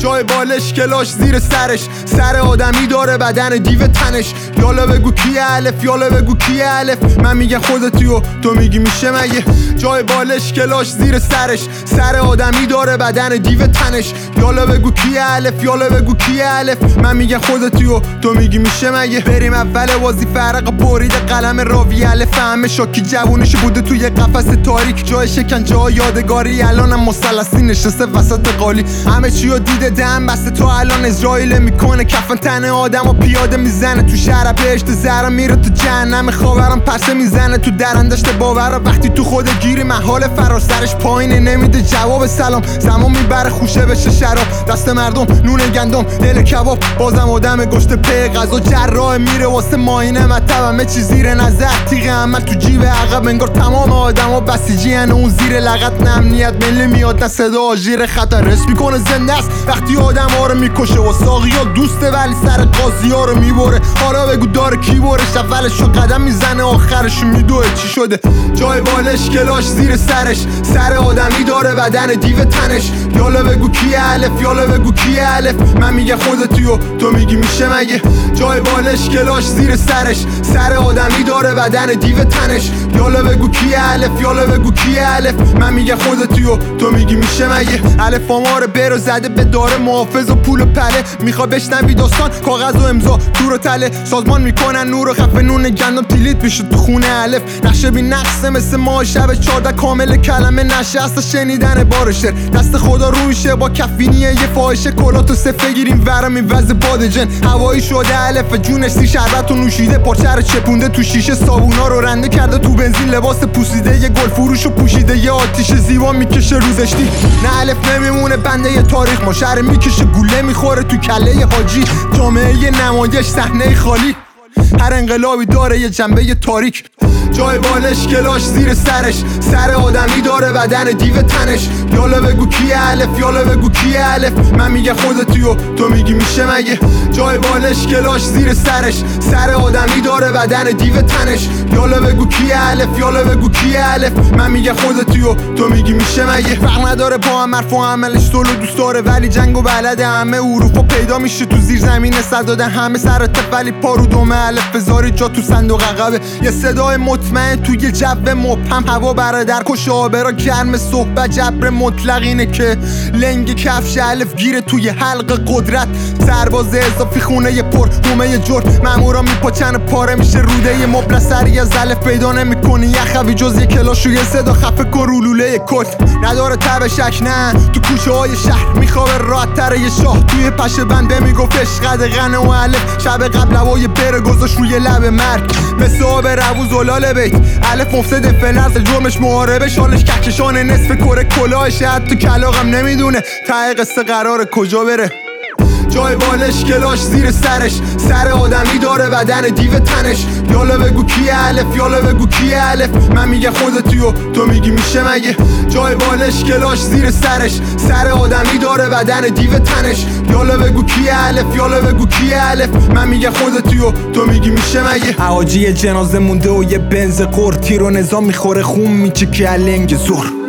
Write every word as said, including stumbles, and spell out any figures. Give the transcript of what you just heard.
جای بالش کلاش زیر سرش، سر آدمی داره بدن دیو تنش. یالا بگو کیه الف، یالا بگو کیه الف، من میگم خودتی و تو میگی میشه مگه. جای بالش کلاش زیر سرش، سر آدمی داره بدن دیو تنش. یالا بگو کیه الف، یالا بگو کیه الف، من میگم خودتی و تو میگی میشه مگه. بریم اول بازی فرق برید قلم راوی الف، همه شاکی جوونش بوده توی قفس تاریک، جای شکنجه ها یادگاری، الانم مثلثی نشسته وسط قالی. همه چیو دیده دم بسته، تو الان اسرائیل میکنه کفن تن آدم و پیاده میزنه تو شهر بهشت زهرا، میره تو جهنم خاورم پرسه میزنه تو درندشت باور. وقتی تو خود گیری محال فراسرش پایینه، نمیده جواب سلام، زمان میبره خوشه بشه شراب. دست مردم نون گندم دل کباب، بازم آدم گشت پی غذا جراح، میره واسه ماینه مطب، همه چی زیر نظر تیغ عمل تو جیب عقب، انگار تمام آدما بسیجی ان اون زیر لغت. نه امنیت ملی میاد نه صدا آژیر خطر، رس میکنه زنده است وقتی آدم ها رو میکشه و ساقی ها دوسته ولی سر قاضی ها رو میبره. حالا بگو داره کی برش، اولشو قدم میزنه آخرشو میدوه چی شده. جای بالش کلاش زیر سرش، سر آدمی داره بدن دیو تنش. یالا بگو کیه الف، یالا بگو کیه الف، من میگم خودتی و تو میگی میشه مگه. جای بالش کلاش زیر سرش، سر آدمی داره بدن دیو تنش. یالا بگو کیه الف، یالا بگو کیه الف، من میگم خودتی و تو میگی میشه مگه. الف آمار برو زده به داره محافظ و پول و پله، میخوا بشنوی داستان کاغذ و امضا تور و تله. سازمان میکنن نور و خفه نون گندم تیلیت میشه تو خونه الف. نقشه بی نقصه مثل ماه شب چارده کامل کلمه نشسته شنیدن بار شعر. دست خدا روشه با کفینیه یه فاحشه، کلاتو صفه گیریم ورم این وز بادجن. هوایی شده الف جونش سی شربت و نوشیده، پارچه رو چپونده تو شیشه، صابونا رو رنده کرده تو بنزین، لباس پوسیده یه گل فروشو پوشیده، یه آتیش زیبا میکشه روزشتی. نه الف نمیمونه بنده یه تاریخ، ما شهر میکشه گوله میخوره تو کله حاجی. جامعه یه نمایش صحنه خالی، هر انقلابی داره یه جنبه تاریک. جای بالش کلاش زیر سرش، سر آدمی داره بدن دیو تنش. یالا بگو کیه الف، یالا بگو کیه الف، من میگم خودتی و تو میگی میشه مگه. جای بالش کلاش زیر سرش، سر آدمی داره بدن دیو تنش. یالا بگو کیه الف، یالا بگو کیه الف، من میگم خودتی و تو میگی میشه مگه. فرق نداره با هم حرف و عملش طول دوست داره، ولی جنگ و بلده همه اروپا پیدا میشه تو زیر زمین صد دادن همه سر تف، ولی پارو دومه الف بذاری جا تو صندوق عقبه. یه صدای مطمئن توی جو مبهم، هوا برادر کش آبرا گرم صحبت جبر مطلق اینه که لنگ کفش الف گیره توی حلق قدرت. سرباز اضافی خونه ی پر هومه جرم، مامورا میپاچن پاره میشه روده ی مبل سری از الف پیدا نمیکنی یخوی جز یه کلاش و یه صدا خفه کرولوله کل. نداره تب شک نه تو کوچه های شهر میخوابه راحت تر یه شاه توی پشه بنده میگفت عشق دقنه و الف. شب قبل هوای بره گذاشت روی لب مرگ مثل آب روز زلال بیت. الف مفسد فلرز جرمش محاربه، شالش کهکشان نصف کره کلاهش حتی کلاغم نمیدونه ته قصه قراره کجا بره. جای بالش کلاش زیر سرش، سر آدمی داره بدن دیو تنش. یالا بگو کیه الف، یالا بگو کیه الف، من میگم خودتی و تو میگی میشه مگه. جای بالش کلاش زیر سرش، سر آدمی داره بدن دیو تنش. یالا بگو کیه الف، یالا بگو کیه الف، من میگم خودتی و تو میگی میشه مگه. حاجی جنازه مونده و یه بنز قور، تیر و نظام میخوره خون میچه که لنگ زور.